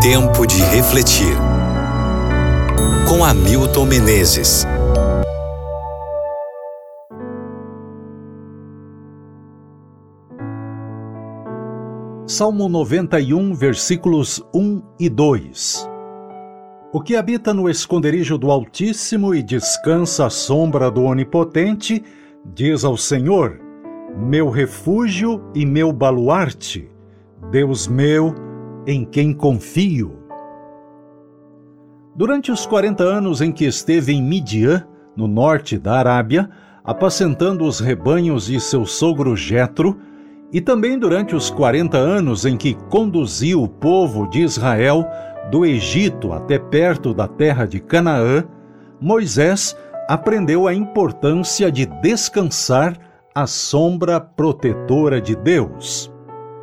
Tempo de refletir. Com Hamilton Menezes. Salmo 91, versículos 1 e 2. O que habita no esconderijo do Altíssimo e descansa à sombra do Onipotente, diz ao Senhor: meu refúgio e meu baluarte, Deus meu, em quem confio. Durante os 40 anos em que esteve em Midian, no norte da Arábia, apacentando os rebanhos de seu sogro Jetro, e também durante os 40 anos em que conduziu o povo de Israel do Egito até perto da terra de Canaã, Moisés aprendeu a importância de descansar à sombra protetora de Deus.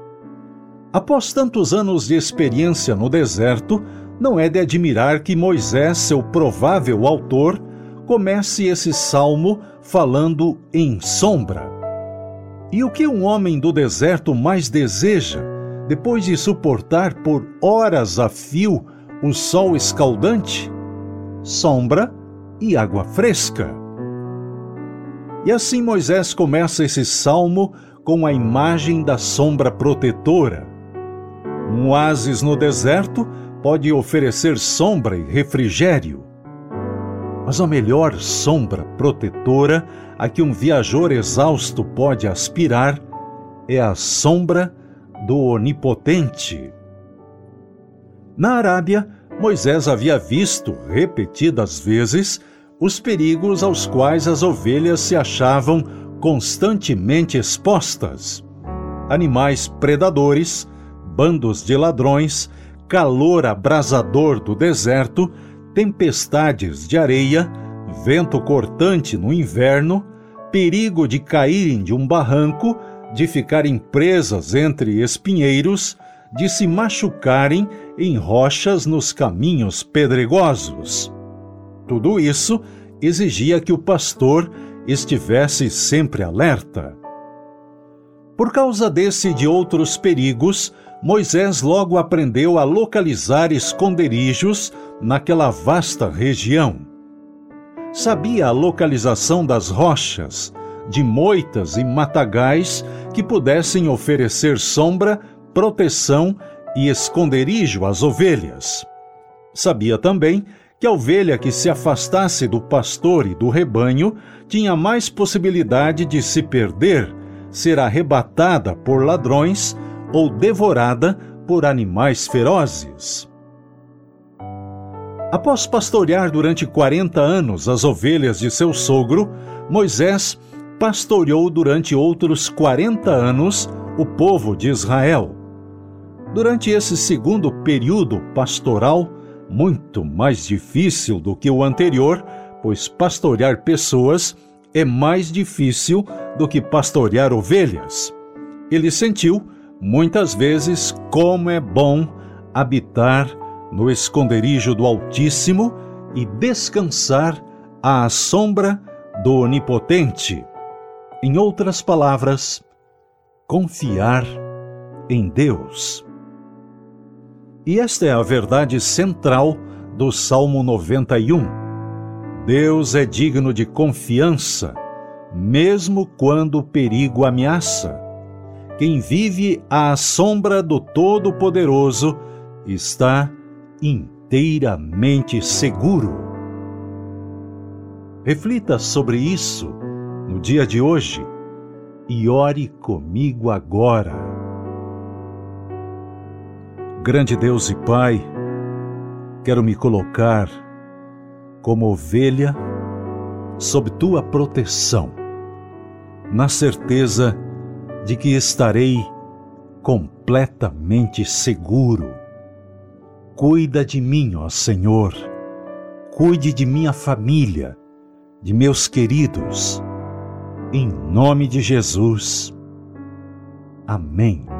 Após tantos anos de experiência no deserto, não é de admirar que Moisés, seu provável autor, comece esse salmo falando em sombra. E o que um homem do deserto mais deseja, depois de suportar por horas a fio o sol escaldante? Sombra e água fresca. E assim Moisés começa esse salmo com a imagem da sombra protetora. Um oásis no deserto pode oferecer sombra e refrigério. Mas a melhor sombra protetora a que um viajor exausto pode aspirar é a sombra do Onipotente. Na Arábia, Moisés havia visto, repetidas vezes, os perigos aos quais as ovelhas se achavam constantemente expostas. Animais predadores, bandos de ladrões, calor abrasador do deserto, tempestades de areia, vento cortante no inverno, perigo de caírem de um barranco, de ficarem presas entre espinheiros, de se machucarem em rochas nos caminhos pedregosos. Tudo isso exigia que o pastor estivesse sempre alerta. Por causa desse e de outros perigos, Moisés logo aprendeu a localizar esconderijos naquela vasta região. Sabia a localização das rochas, de moitas e matagais que pudessem oferecer sombra, proteção e esconderijo às ovelhas. Sabia também que a ovelha que se afastasse do pastor e do rebanho tinha mais possibilidade de se perder, ser arrebatada por ladrões ou devorada por animais ferozes. Após pastorear durante 40 anos as ovelhas de seu sogro, Moisés pastoreou durante outros 40 anos o povo de Israel. Durante esse segundo período pastoral, muito mais difícil do que o anterior, pois pastorear pessoas é mais difícil do que pastorear ovelhas, ele sentiu, muitas vezes, como é bom habitar no esconderijo do Altíssimo e descansar à sombra do Onipotente. Em outras palavras, confiar em Deus. E esta é a verdade central do Salmo 91. Deus é digno de confiança, mesmo quando o perigo ameaça. Quem vive à sombra do Todo-Poderoso está inteiramente seguro. Reflita sobre isso no dia de hoje e ore comigo agora. Grande Deus e Pai, quero me colocar como ovelha sob Tua proteção, na certeza de que estarei completamente seguro. Cuida de mim, ó Senhor. Cuide de minha família, de meus queridos. Em nome de Jesus. Amém.